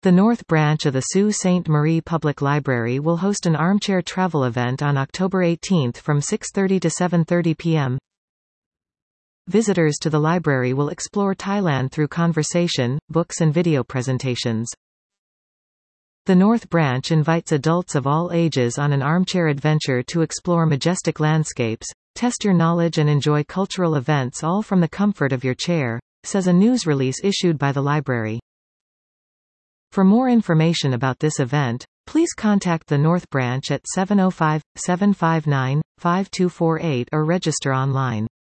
The North Branch of the Sault Ste. Marie Public Library will host an armchair travel event on October 18 from 6:30 to 7:30 p.m. Visitors to the library will explore Thailand through conversation, books and video presentations. The North Branch invites adults of all ages on an armchair adventure to explore majestic landscapes, test your knowledge and enjoy cultural events all from the comfort of your chair, says a news release issued by the library. For more information about this event, please contact the North Branch at 705-759-5248 or register online.